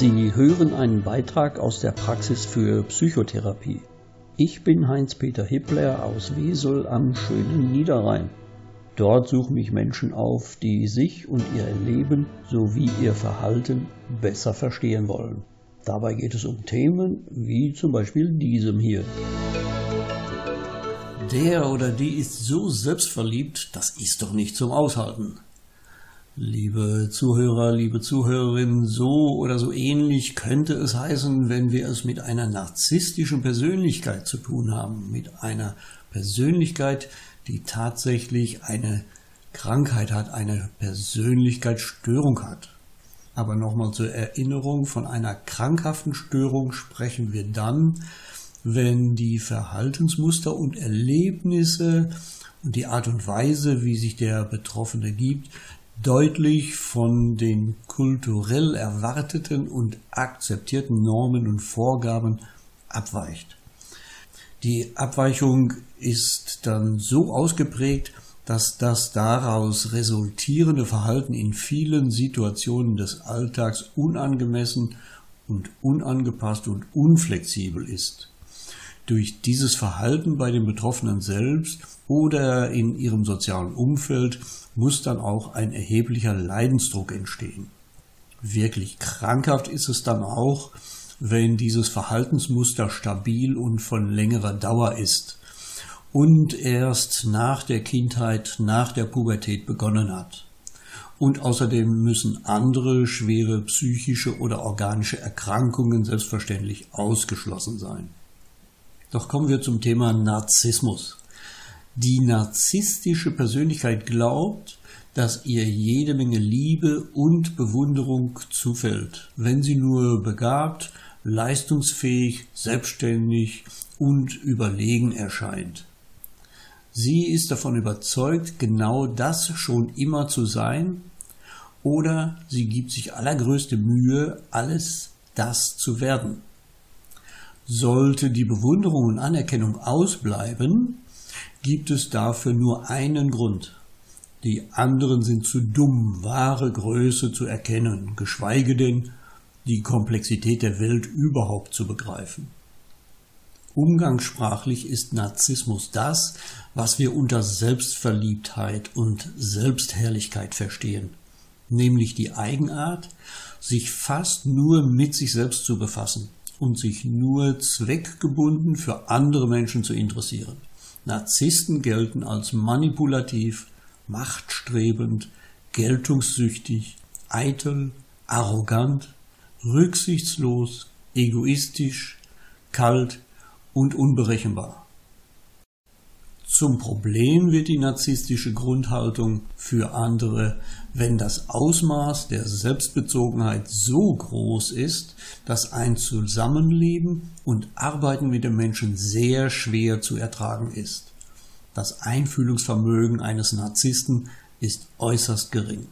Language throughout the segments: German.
Sie hören einen Beitrag aus der Praxis für Psychotherapie. Ich bin Heinz-Peter Hippler aus Wesel am schönen Niederrhein. Dort suchen mich Menschen auf, die sich und ihr Leben sowie ihr Verhalten besser verstehen wollen. Dabei geht es um Themen wie zum Beispiel diesem hier. Der oder die ist so selbstverliebt, das ist doch nicht zum Aushalten. Liebe Zuhörer, liebe Zuhörerinnen, so oder so ähnlich könnte es heißen, wenn wir es mit einer narzisstischen Persönlichkeit zu tun haben. Mit einer Persönlichkeit, die tatsächlich eine Krankheit hat, eine Persönlichkeitsstörung hat. Aber nochmal zur Erinnerung, von einer krankhaften Störung sprechen wir dann, wenn die Verhaltensmuster und Erlebnisse und die Art und Weise, wie sich der Betroffene gibt, deutlich von den kulturell erwarteten und akzeptierten Normen und Vorgaben abweicht. Die Abweichung ist dann so ausgeprägt, dass das daraus resultierende Verhalten in vielen Situationen des Alltags unangemessen und unangepasst und unflexibel ist. Durch dieses Verhalten bei den Betroffenen selbst oder in ihrem sozialen Umfeld muss dann auch ein erheblicher Leidensdruck entstehen. Wirklich krankhaft ist es dann auch, wenn dieses Verhaltensmuster stabil und von längerer Dauer ist und erst nach der Kindheit, nach der Pubertät begonnen hat. Und außerdem müssen andere schwere psychische oder organische Erkrankungen selbstverständlich ausgeschlossen sein. Doch kommen wir zum Thema Narzissmus. Die narzisstische Persönlichkeit glaubt, dass ihr jede Menge Liebe und Bewunderung zufällt, wenn sie nur begabt, leistungsfähig, selbstständig und überlegen erscheint. Sie ist davon überzeugt, genau das schon immer zu sein, oder sie gibt sich allergrößte Mühe, alles das zu werden. Sollte die Bewunderung und Anerkennung ausbleiben, gibt es dafür nur einen Grund. Die anderen sind zu dumm, wahre Größe zu erkennen, geschweige denn die Komplexität der Welt überhaupt zu begreifen. Umgangssprachlich ist Narzissmus das, was wir unter Selbstverliebtheit und Selbstherrlichkeit verstehen, nämlich die Eigenart, sich fast nur mit sich selbst zu befassen und sich nur zweckgebunden für andere Menschen zu interessieren. Narzissten gelten als manipulativ, machtstrebend, geltungssüchtig, eitel, arrogant, rücksichtslos, egoistisch, kalt und unberechenbar. Zum Problem wird die narzisstische Grundhaltung für andere, wenn das Ausmaß der Selbstbezogenheit so groß ist, dass ein Zusammenleben und Arbeiten mit dem Menschen sehr schwer zu ertragen ist. Das Einfühlungsvermögen eines Narzissten ist äußerst gering.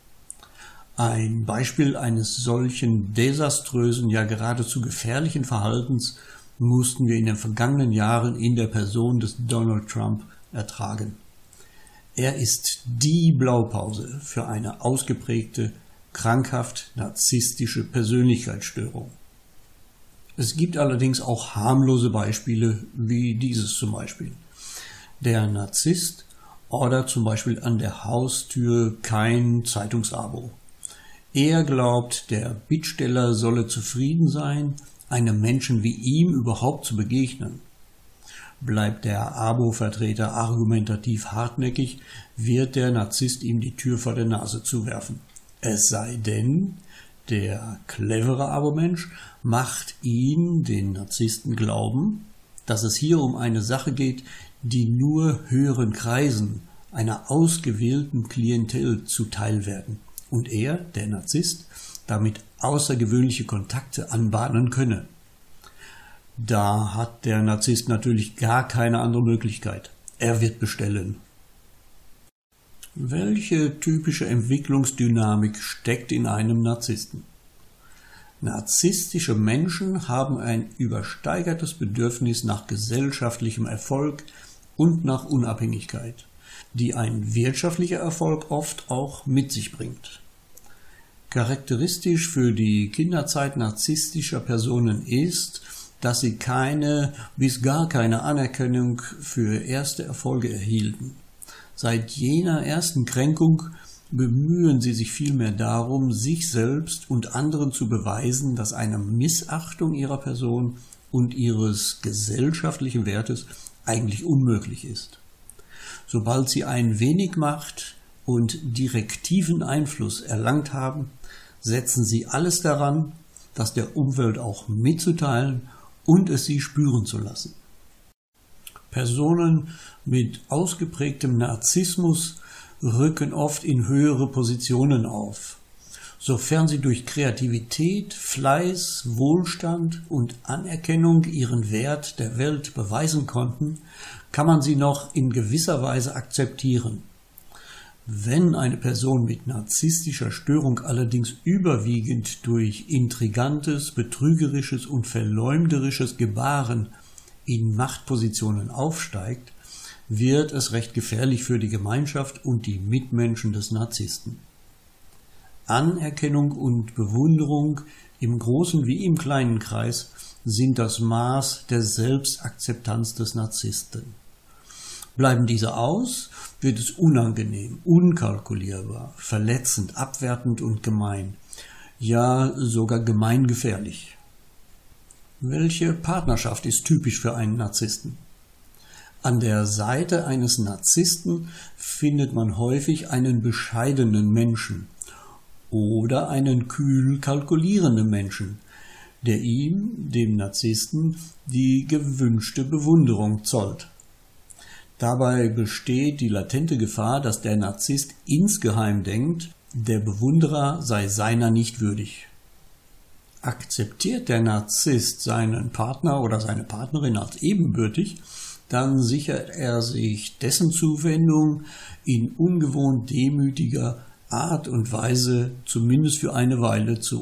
Ein Beispiel eines solchen desaströsen, ja geradezu gefährlichen Verhaltens mussten wir in den vergangenen Jahren in der Person des Donald Trump ertragen. Er ist die Blaupause für eine ausgeprägte, krankhaft narzisstische Persönlichkeitsstörung. Es gibt allerdings auch harmlose Beispiele, wie dieses zum Beispiel. Der Narzisst ordert zum Beispiel an der Haustür kein Zeitungsabo. Er glaubt, der Bittsteller solle zufrieden sein, einem Menschen wie ihm überhaupt zu begegnen. Bleibt der Abo-Vertreter argumentativ hartnäckig, wird der Narzisst ihm die Tür vor der Nase zuwerfen. Es sei denn, der clevere Abo-Mensch macht ihn, den Narzissten, glauben, dass es hier um eine Sache geht, die nur höheren Kreisen, einer ausgewählten Klientel zuteil werden und er, der Narzisst, damit außergewöhnliche Kontakte anbahnen könne. Da hat der Narzisst natürlich gar keine andere Möglichkeit. Er wird bestellen. Welche typische Entwicklungsdynamik steckt in einem Narzissten? Narzisstische Menschen haben ein übersteigertes Bedürfnis nach gesellschaftlichem Erfolg und nach Unabhängigkeit, die ein wirtschaftlicher Erfolg oft auch mit sich bringt. Charakteristisch für die Kinderzeit narzisstischer Personen ist, dass sie keine bis gar keine Anerkennung für erste Erfolge erhielten. Seit jener ersten Kränkung bemühen sie sich vielmehr darum, sich selbst und anderen zu beweisen, dass eine Missachtung ihrer Person und ihres gesellschaftlichen Wertes eigentlich unmöglich ist. Sobald sie ein wenig Macht und direktiven Einfluss erlangt haben, setzen sie alles daran, das der Umwelt auch mitzuteilen und es sie spüren zu lassen. Personen mit ausgeprägtem Narzissmus rücken oft in höhere Positionen auf. Sofern sie durch Kreativität, Fleiß, Wohlstand und Anerkennung ihren Wert der Welt beweisen konnten, kann man sie noch in gewisser Weise akzeptieren. Wenn eine Person mit narzisstischer Störung allerdings überwiegend durch intrigantes, betrügerisches und verleumderisches Gebaren in Machtpositionen aufsteigt, wird es recht gefährlich für die Gemeinschaft und die Mitmenschen des Narzissten. Anerkennung und Bewunderung im großen wie im kleinen Kreis sind das Maß der Selbstakzeptanz des Narzissten. Bleiben diese aus, wird es unangenehm, unkalkulierbar, verletzend, abwertend und gemein, ja sogar gemeingefährlich. Welche Partnerschaft ist typisch für einen Narzissten? An der Seite eines Narzissten findet man häufig einen bescheidenen Menschen oder einen kühl kalkulierenden Menschen, der ihm, dem Narzissten, die gewünschte Bewunderung zollt. Dabei besteht die latente Gefahr, dass der Narzisst insgeheim denkt, der Bewunderer sei seiner nicht würdig. Akzeptiert der Narzisst seinen Partner oder seine Partnerin als ebenbürtig, dann sichert er sich dessen Zuwendung in ungewohnt demütiger Art und Weise zumindest für eine Weile zu.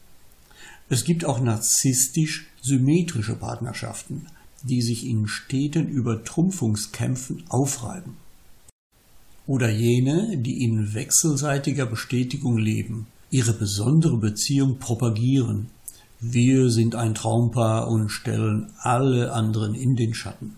Es gibt auch narzisstisch symmetrische Partnerschaften, die sich in steten Übertrumpfungskämpfen aufreiben. Oder jene, die in wechselseitiger Bestätigung leben, ihre besondere Beziehung propagieren. Wir sind ein Traumpaar und stellen alle anderen in den Schatten.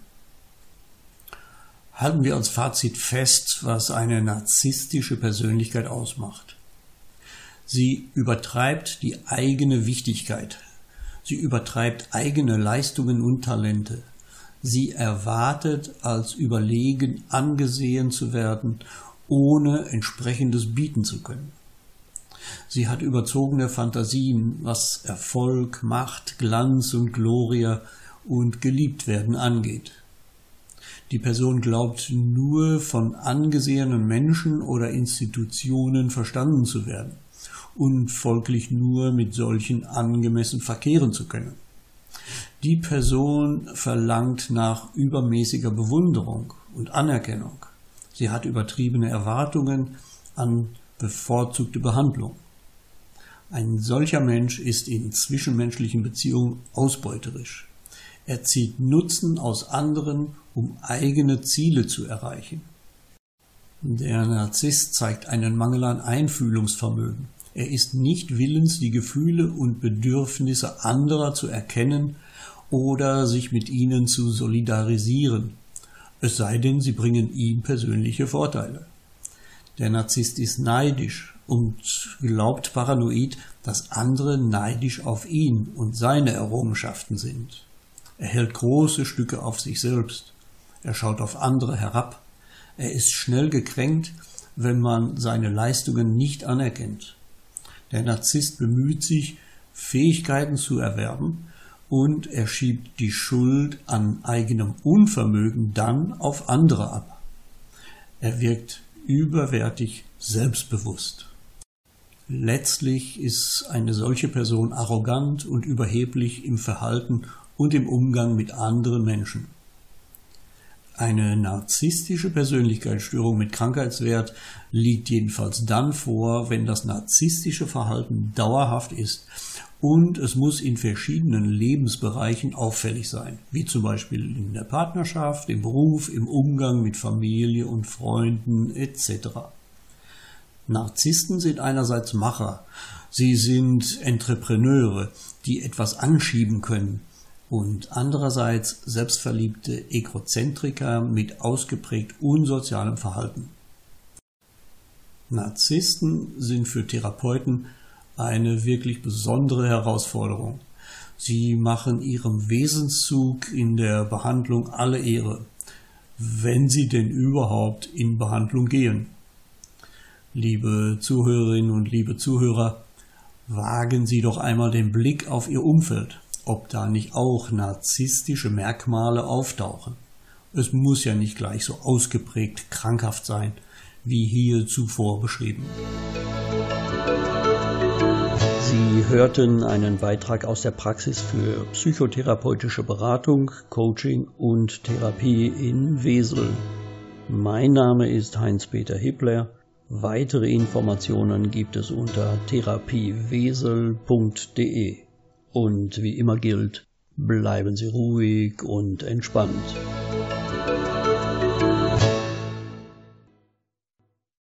Halten wir als Fazit fest, was eine narzisstische Persönlichkeit ausmacht. Sie übertreibt die eigene Wichtigkeit. Sie übertreibt eigene Leistungen und Talente. Sie erwartet, als überlegen angesehen zu werden, ohne entsprechendes bieten zu können. Sie hat überzogene Fantasien, was Erfolg, Macht, Glanz und Gloria und Geliebtwerden angeht. Die Person glaubt nur von angesehenen Menschen oder Institutionen verstanden zu werden und folglich nur mit solchen angemessen verkehren zu können. Die Person verlangt nach übermäßiger Bewunderung und Anerkennung. Sie hat übertriebene Erwartungen an bevorzugte Behandlung. Ein solcher Mensch ist in zwischenmenschlichen Beziehungen ausbeuterisch. Er zieht Nutzen aus anderen, um eigene Ziele zu erreichen. Der Narzisst zeigt einen Mangel an Einfühlungsvermögen. Er ist nicht willens, die Gefühle und Bedürfnisse anderer zu erkennen oder sich mit ihnen zu solidarisieren, es sei denn, sie bringen ihm persönliche Vorteile. Der Narzisst ist neidisch und glaubt paranoid, dass andere neidisch auf ihn und seine Errungenschaften sind. Er hält große Stücke auf sich selbst. Er schaut auf andere herab. Er ist schnell gekränkt, wenn man seine Leistungen nicht anerkennt. Der Narzisst bemüht sich, Fähigkeiten zu erwerben, und er schiebt die Schuld an eigenem Unvermögen dann auf andere ab. Er wirkt überwärtig selbstbewusst. Letztlich ist eine solche Person arrogant und überheblich im Verhalten und im Umgang mit anderen Menschen. Eine narzisstische Persönlichkeitsstörung mit Krankheitswert liegt jedenfalls dann vor, wenn das narzisstische Verhalten dauerhaft ist und es muss in verschiedenen Lebensbereichen auffällig sein, wie zum Beispiel in der Partnerschaft, im Beruf, im Umgang mit Familie und Freunden etc. Narzissten sind einerseits Macher, Sie sind Entrepreneure, die etwas anschieben können. Und andererseits selbstverliebte Egozentriker mit ausgeprägt unsozialem Verhalten. Narzissten sind für Therapeuten eine wirklich besondere Herausforderung. Sie machen ihrem Wesenszug in der Behandlung alle Ehre, wenn sie denn überhaupt in Behandlung gehen. Liebe Zuhörerinnen und liebe Zuhörer, wagen Sie doch einmal den Blick auf Ihr Umfeld, ob da nicht auch narzisstische Merkmale auftauchen. Es muss ja nicht gleich so ausgeprägt krankhaft sein, wie hier zuvor beschrieben. Sie hörten einen Beitrag aus der Praxis für psychotherapeutische Beratung, Coaching und Therapie in Wesel. Mein Name ist Heinz-Peter Hippler. Weitere Informationen gibt es unter therapiewesel.de. Und wie immer gilt, bleiben Sie ruhig und entspannt.